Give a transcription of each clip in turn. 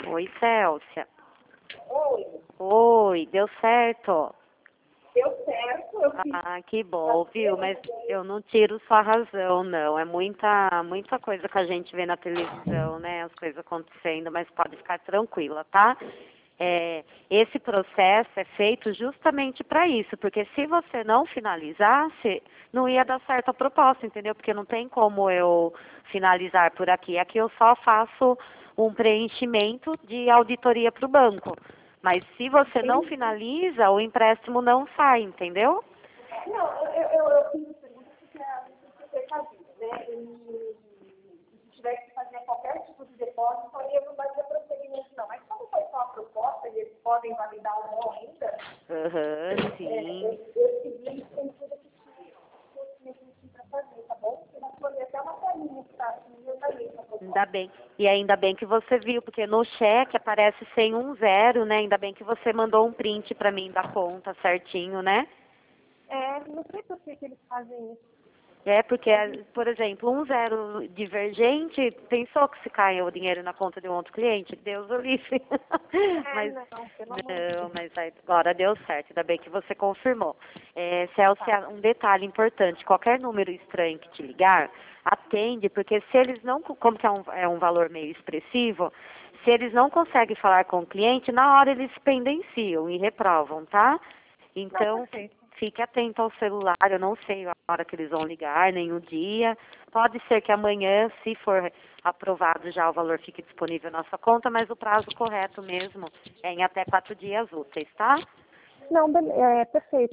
Oi, Célcia. Oi, Oi, deu certo? deu certo, eu fiz. Ah, que bom, viu? Mas eu não tiro sua razão, não. É muita coisa que a gente vê na televisão, né? As coisas acontecendo, mas pode ficar tranquila, tá? Esse processo é feito justamente para isso, porque se você não finalizasse, não ia dar certo a proposta, entendeu? Porque não tem como eu finalizar por aqui. Aqui eu só faço um preenchimento de auditoria para o banco. Mas se você não finaliza, o empréstimo não sai, entendeu? Não, eu fiz a pergunta porque a gente tem fazido, né? E se tiver que fazer qualquer tipo de depósito, aí eu não vai ter prosseguimento, não. Mas como foi só a proposta e eles podem validar ou não ainda, Sim. eu segui com tudo que tinha para fazer, tá bom? Você vai escolher até uma planilha que está aqui e eu daí essa proposta. Ainda bem. E ainda bem que você viu, porque no cheque aparece sem um zero, né? Ainda bem que você mandou um print para mim da conta certinho, né? Não sei por que eles fazem isso. Porque, por exemplo, um zero divergente, pensou que se cai o dinheiro na conta de um outro cliente? Deus o livre. Mas, Não, pelo amor de Deus. não, mas agora deu certo, ainda bem que você confirmou. Célcia, um detalhe importante, qualquer número estranho que te ligar, atende, porque se eles não, como que é um valor meio expressivo, se eles não conseguem falar com o cliente, na hora eles pendenciam e reprovam, tá? Então, Perfeito. fique atento ao celular, eu não sei a hora que eles vão ligar, nem o dia. Pode ser que amanhã, se for aprovado já, o valor fique disponível na sua conta, mas o prazo correto mesmo é em até 4 dias úteis, tá? Não, perfeito.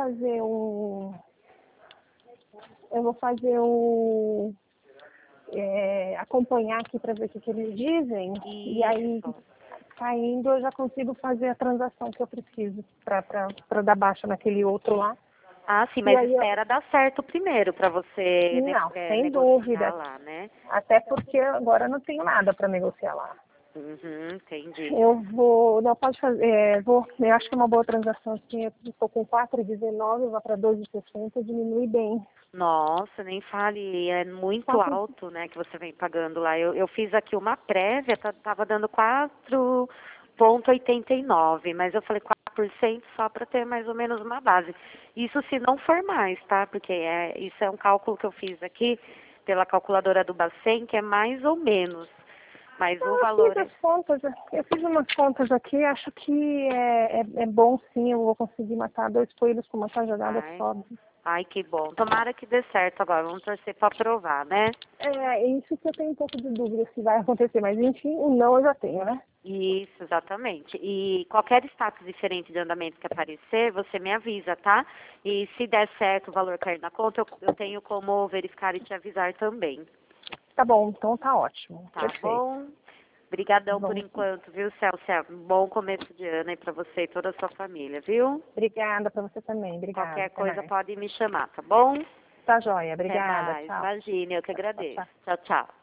Eu vou fazer acompanhar aqui para ver o que eles dizem. E aí, Isso. caindo, eu já consigo fazer a transação que eu preciso para dar baixa naquele outro lá. Ah, sim, E mas aí, espera dar certo primeiro para você não, sem negociar dúvida. lá, né? Até porque agora eu não tenho nada para negociar lá. Uhum, entendi. Eu vou, não pode fazer, eu acho que é uma boa transação assim, eu estou com 4,19, vai para 2,60, diminui bem. Nossa, nem fale, é muito 4, alto, né, que você vem pagando lá. Eu fiz aqui uma prévia, tava dando 4,89, mas eu falei 4% só para ter mais ou menos uma base. Isso se não for mais, tá? Porque isso é um cálculo que eu fiz aqui pela calculadora do Bacen, que é mais ou menos. Mas o valor é... eu fiz umas contas aqui, acho que é bom sim, eu vou conseguir matar 2 coelhos com uma cajadada Ai, só. ai, que bom. Tomara que dê certo agora. Vamos torcer para aprovar, né? É isso que eu tenho um pouco de dúvida se vai acontecer, mas enfim, o não eu já tenho, né? Isso, exatamente. E qualquer status diferente de andamento que aparecer, você me avisa, tá? E se der certo o valor cair na conta, eu tenho como verificar e te avisar também. Tá bom, então tá ótimo, Tá perfeito. bom? Obrigadão por Vamos sim. enquanto, viu, Célcia? Bom começo de ano aí pra você e toda a sua família, viu? Obrigada para você também, obrigada, Qualquer até coisa mais. pode me chamar, tá bom? Tá joia, Até obrigada, mais. tchau. Imagine, eu que Tchau, agradeço. tchau. Tchau, tchau.